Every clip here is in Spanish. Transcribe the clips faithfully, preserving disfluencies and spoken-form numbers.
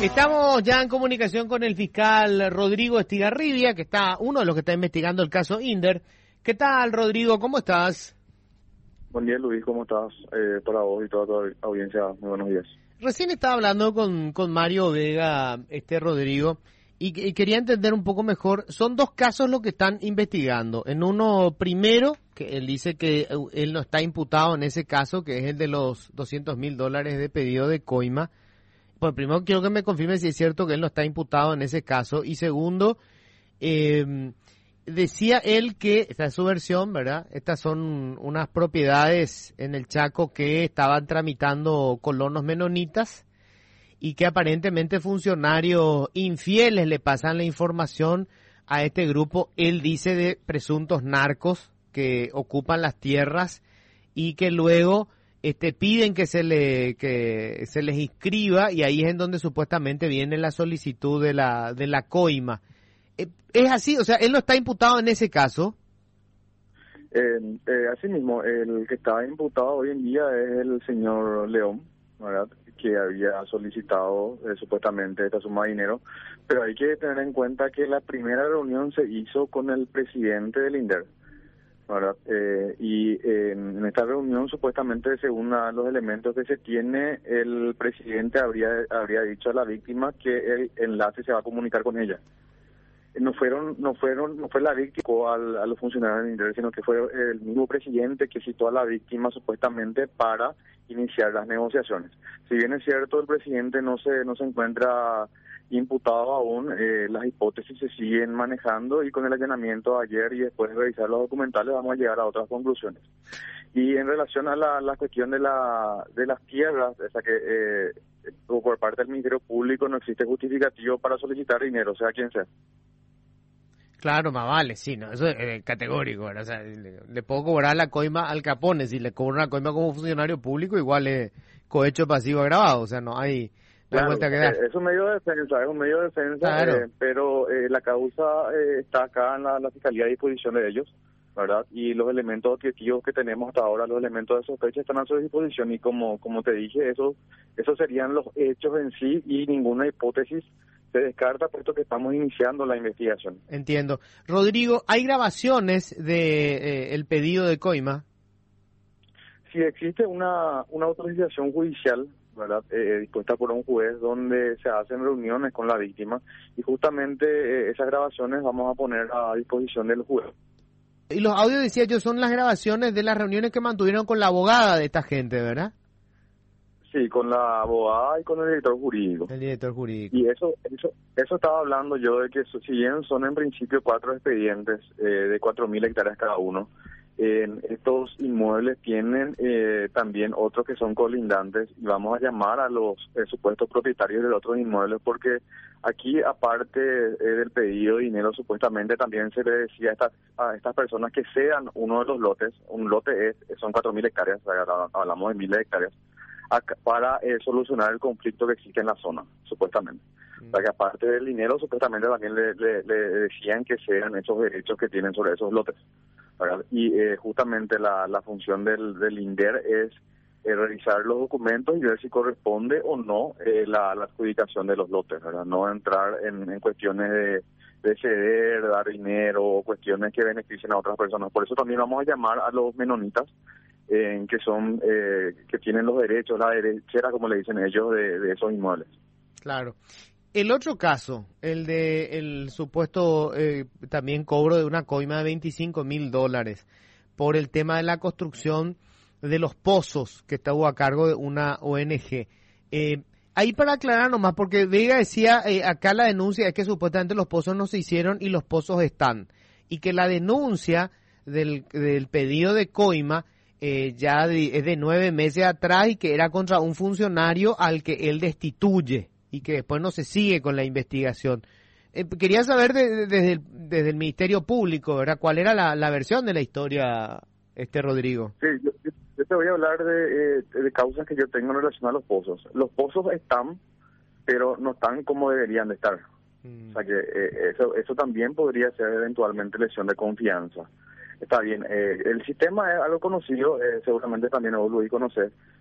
Estamos ya en comunicación con el fiscal Rodrigo Estigarribia, que está uno de los que está investigando el caso Inder. ¿Qué tal, Rodrigo? ¿Cómo estás? Buen día, Luis. ¿Cómo estás? Eh, para vos y toda tu audiencia, muy buenos días. Recién estaba hablando con, con Mario Vega, este Rodrigo, y, y quería entender un poco mejor. Son dos casos los que están investigando. En uno primero, que él dice que él no está imputado en ese caso, que es el de los doscientos mil dólares de pedido de coima. Pues primero quiero que me confirme si es cierto que él no está imputado en ese caso. Y segundo, eh, decía él que, esta es su versión, ¿verdad? Estas son unas propiedades en el Chaco que estaban tramitando colonos menonitas y que aparentemente funcionarios infieles le pasan la información a este grupo, él dice, de presuntos narcos que ocupan las tierras y que luego este piden que se le que se les inscriba, y ahí es en donde supuestamente viene la solicitud de la de la coima. ¿Es así? O sea, él no está imputado en ese caso. Eh, eh, así mismo, el que está imputado hoy en día es el señor León, ¿verdad? Que había solicitado eh, supuestamente esta suma de dinero, pero hay que tener en cuenta que la primera reunión se hizo con el presidente del Inder, ¿verdad? Eh, y eh, en esta reunión supuestamente, según los elementos que se tiene, el presidente habría habría dicho a la víctima que el enlace se va a comunicar con ella. No fueron, no fueron, no fue la víctima al, a los funcionarios del Inder, sino que fue el mismo presidente que citó a la víctima supuestamente para iniciar las negociaciones. Si bien es cierto, el presidente no se no se encuentra imputado aún, eh, las hipótesis se siguen manejando, y con el allanamiento de ayer y después de revisar los documentales vamos a llegar a otras conclusiones. Y en relación a la, la cuestión de la de las tierras, o sea que eh, por parte del Ministerio Público no existe justificativo para solicitar dinero, sea quien sea. Claro, más vale, sí, no, eso es eh, categórico, ¿verdad? O sea, le, le puedo cobrar la coima al Capone, si le cobro una coima como funcionario público, igual es cohecho pasivo agravado, o sea, no hay, no hay Claro, vuelta que dar. Eh, es un medio de defensa, es un medio de defensa, Claro. eh, pero eh, la causa eh, está acá en la, la Fiscalía a disposición de ellos, ¿verdad? Y los elementos objetivos que tenemos hasta ahora, los elementos de sospecha están a su disposición, y como como te dije, eso esos serían los hechos en sí, y ninguna hipótesis se descarta, puesto que estamos iniciando la investigación. Entiendo. Rodrigo, ¿hay grabaciones de eh, el pedido de coima? Si existe una, una autorización judicial, ¿verdad?, eh, dispuesta por un juez, donde se hacen reuniones con la víctima, y justamente eh, esas grabaciones vamos a poner a disposición del juez. Y los audios, decía yo, son las grabaciones de las reuniones que mantuvieron con la abogada de esta gente, ¿verdad? Sí, con la abogada y con el director jurídico. El director jurídico. Y eso eso eso estaba hablando yo, de que si bien son en principio cuatro expedientes eh, de cuatro mil hectáreas cada uno, eh, estos inmuebles tienen eh, también otros que son colindantes, y vamos a llamar a los eh, supuestos propietarios de los otros inmuebles, porque aquí, aparte eh, del pedido de dinero, supuestamente también se le decía a estas, a estas personas que sean uno de los lotes. Un lote es son cuatro mil hectáreas, o sea, hablamos de miles de hectáreas, para eh, solucionar el conflicto que existe en la zona, supuestamente. Mm. O sea, que aparte del dinero, supuestamente también le, le, le decían que sean esos derechos que tienen sobre esos lotes, ¿verdad? Y eh, justamente la, la función del, del Inder es eh, revisar los documentos y ver si corresponde o no eh, la, la adjudicación de los lotes, ¿verdad? No entrar en, en cuestiones de, de ceder, dar dinero, o cuestiones que beneficien a otras personas. Por eso también vamos a llamar a los menonitas, en que son eh, que tienen los derechos, la derechera, como le dicen ellos, de, de esos inmuebles. Claro. El otro caso, el de el supuesto eh, también cobro de una coima de veinticinco mil dólares por el tema de la construcción de los pozos que estuvo a cargo de una O N G. Eh, ahí para aclarar nomás, porque Vega decía, eh, acá la denuncia es que supuestamente los pozos no se hicieron y los pozos están, y que la denuncia del, del pedido de coima Eh, ya de, es de nueve meses atrás, y que era contra un funcionario al que él destituye y que después no se sigue con la investigación. Eh, quería saber de, de, desde, el, desde el Ministerio Público, ¿verdad?, cuál era la, la versión de la historia, este Rodrigo. Sí, yo, yo, yo te voy a hablar de, eh, de causas que yo tengo en relación a los pozos. Los pozos están, pero no están como deberían de estar. Mm. O sea que eh, eso, eso también podría ser eventualmente lesión de confianza. Está bien, eh, el sistema es algo conocido, eh, seguramente también vos lo conocer.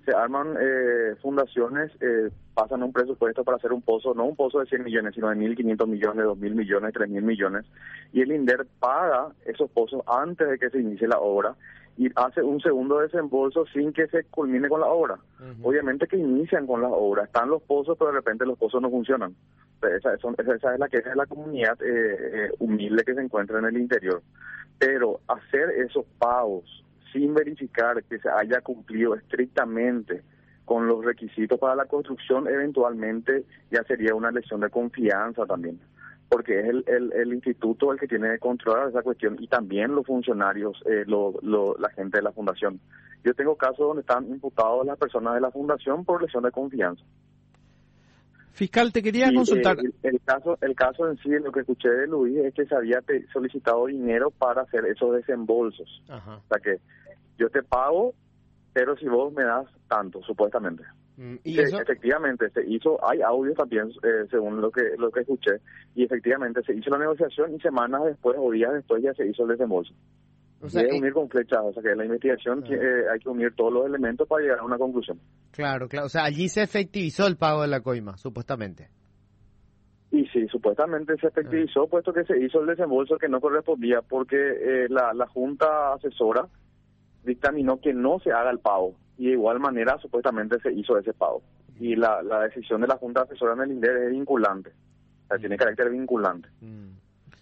se arman eh, fundaciones, eh, pasan un presupuesto para hacer un pozo, no un pozo de cien millones, sino de mil quinientos millones, dos mil millones, tres mil millones, y el INDER paga esos pozos antes de que se inicie la obra y hace un segundo desembolso sin que se culmine con la obra. Uh-huh. Obviamente que inician con las obras, están los pozos, pero de repente los pozos no funcionan. Esa, son, esa es la queja de la comunidad eh, eh, humilde que se encuentra en el interior. Pero hacer esos pagos sin verificar que se haya cumplido estrictamente con los requisitos para la construcción, eventualmente ya sería una lesión de confianza también, porque es el, el, el instituto el que tiene que controlar esa cuestión y también los funcionarios, eh, lo, lo, la gente de la fundación. Yo tengo casos donde están imputados las personas de la fundación por lesión de confianza. Fiscal, te quería y, consultar. Eh, el, el caso el caso en sí, lo que escuché de Luis, es que se había te, solicitado dinero para hacer esos desembolsos. Ajá. O sea que yo te pago, pero si vos me das tanto, supuestamente. Mm, ¿y eso? Efectivamente, se hizo, hay audios también, eh, según lo que lo que escuché, y efectivamente se hizo la negociación y semanas después o días después ya se hizo el desembolso. O sea, y es unir con flechas, o sea que en la investigación ah. eh, hay que unir todos los elementos para llegar a una conclusión. Claro, claro, o sea, allí se efectivizó el pago de la coima, supuestamente. Y sí, supuestamente se efectivizó, ah. puesto que se hizo el desembolso que no correspondía, porque eh, la, la Junta Asesora dictaminó que no se haga el pago, y de igual manera supuestamente se hizo ese pago. Y la, la decisión de la Junta Asesora en el INDER es vinculante, o sea, mm. tiene carácter vinculante. Mm.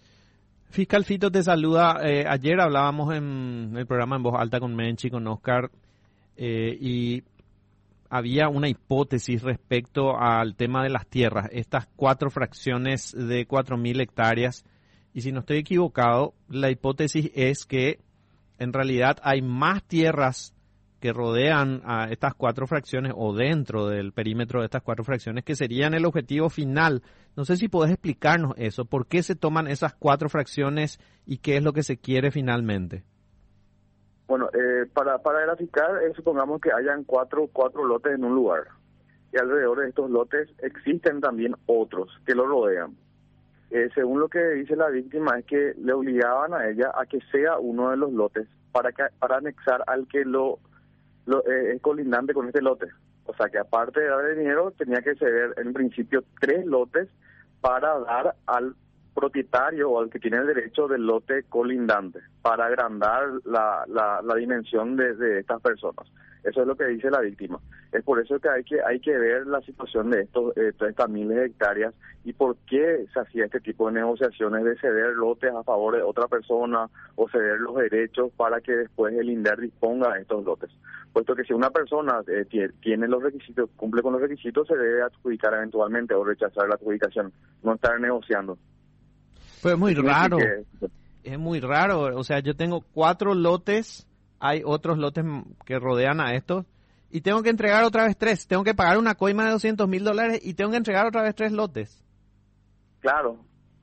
Fiscal Fito te saluda. Eh, ayer hablábamos en el programa En Voz Alta con Menchi, con Oscar, eh, y había una hipótesis respecto al tema de las tierras, estas cuatro fracciones de cuatro mil hectáreas, y si no estoy equivocado, la hipótesis es que en realidad hay más tierras que rodean a estas cuatro fracciones o dentro del perímetro de estas cuatro fracciones que serían el objetivo final. No sé si podés explicarnos eso, por qué se toman esas cuatro fracciones y qué es lo que se quiere finalmente. Bueno, eh, para para graficar, eh, supongamos que hayan cuatro cuatro lotes en un lugar y alrededor de estos lotes existen también otros que lo rodean. Eh, según lo que dice la víctima, es que le obligaban a ella a que sea uno de los lotes para que para anexar al que lo Lo, eh, es colindante con este lote. O sea que aparte de dar el dinero, tenía que ceder en principio tres lotes para dar al propietario o al que tiene el derecho del lote colindante, para agrandar la, la, la dimensión de, de estas personas. Eso es lo que dice la víctima. Es por eso que hay que hay que ver la situación de estos eh, estas miles de hectáreas y por qué se hacía este tipo de negociaciones de ceder lotes a favor de otra persona o ceder los derechos para que después el INDER disponga de estos lotes. Puesto que si una persona eh, tiene los requisitos, cumple con los requisitos, se debe adjudicar eventualmente o rechazar la adjudicación, no estar negociando. Pues es muy raro, que, es muy raro. O sea, yo tengo cuatro lotes, hay otros lotes que rodean a estos, y tengo que entregar otra vez tres. Tengo que pagar una coima de doscientos mil dólares y tengo que entregar otra vez tres lotes. Claro,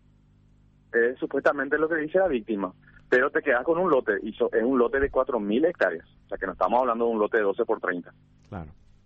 es supuestamente lo que dice la víctima, pero te quedas con un lote, y so, es un lote de cuatro mil hectáreas, o sea que no estamos hablando de un lote de doce por treinta. Claro.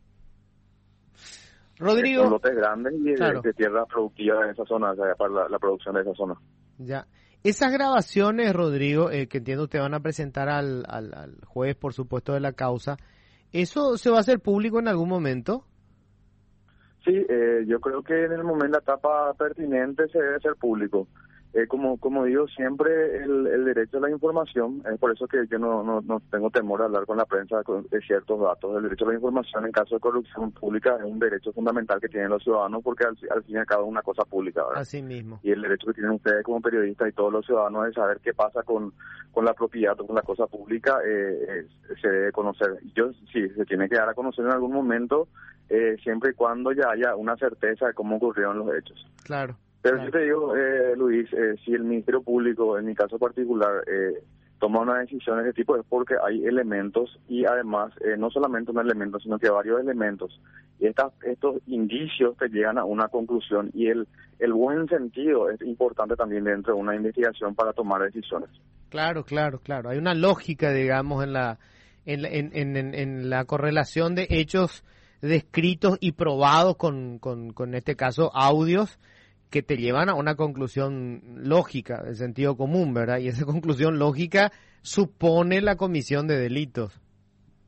Rodrigo. Son lotes grandes y de, claro. de tierra productiva en esa zona, o sea, para la, la producción de esa zona. Ya. Esas grabaciones, Rodrigo, eh, que entiendo te van a presentar al, al, al juez, por supuesto, de la causa, ¿eso se va a hacer público en algún momento? Sí, eh, yo creo que en el momento, la etapa pertinente, se debe hacer público. Eh, como como digo siempre, el, el derecho a la información, es por eso que yo no, no, no tengo temor a hablar con la prensa de ciertos datos. El derecho a la información en caso de corrupción pública es un derecho fundamental que tienen los ciudadanos, porque al, al fin y al cabo es una cosa pública, ¿verdad? Así mismo. Y el derecho que tienen ustedes como periodistas y todos los ciudadanos de saber qué pasa con, con la propiedad o con la cosa pública, eh, es, se debe conocer. Yo sí, se tiene que dar a conocer en algún momento, eh, siempre y cuando ya haya una certeza de cómo ocurrieron los hechos. Claro. Pero claro. yo te digo, eh, Luis, eh, si el Ministerio Público, en mi caso particular, eh, toma una decisión de ese tipo, es porque hay elementos y además, eh, no solamente un elemento, sino que varios elementos. Y estas, estos indicios te llegan a una conclusión, y el, el buen sentido es importante también dentro de una investigación para tomar decisiones. Claro, claro, claro. Hay una lógica, digamos, en la, en, la, en, en, en la correlación de hechos descritos y probados con, con, con este caso, audios, que te llevan a una conclusión lógica, de sentido común, ¿verdad? Y esa conclusión lógica supone la comisión de delitos.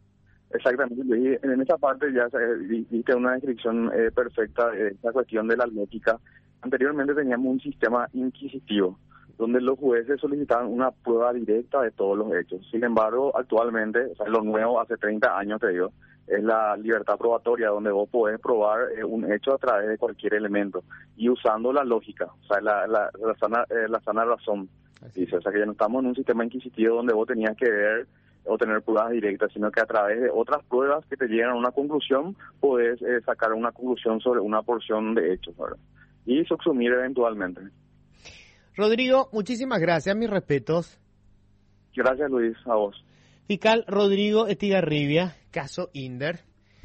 Exactamente, Luis. En esa parte ya viste una descripción eh, perfecta de esta cuestión de la lógica. Anteriormente teníamos un sistema inquisitivo, donde los jueces solicitaban una prueba directa de todos los hechos. Sin embargo, actualmente, o sea, lo nuevo hace treinta años, te digo, es la libertad probatoria, donde vos podés probar eh, un hecho a través de cualquier elemento y usando la lógica, o sea, la, la, la, sana, eh, la sana razón. Dice, o sea, que ya no estamos en un sistema inquisitivo donde vos tenías que ver o tener pruebas directas, sino que a través de otras pruebas que te llegan a una conclusión, podés eh, sacar una conclusión sobre una porción de hechos, ¿verdad? Y subsumir eventualmente. Rodrigo, muchísimas gracias, mis respetos. Gracias, Luis, a vos. Fiscal Rodrigo Estigarribia, caso Inder.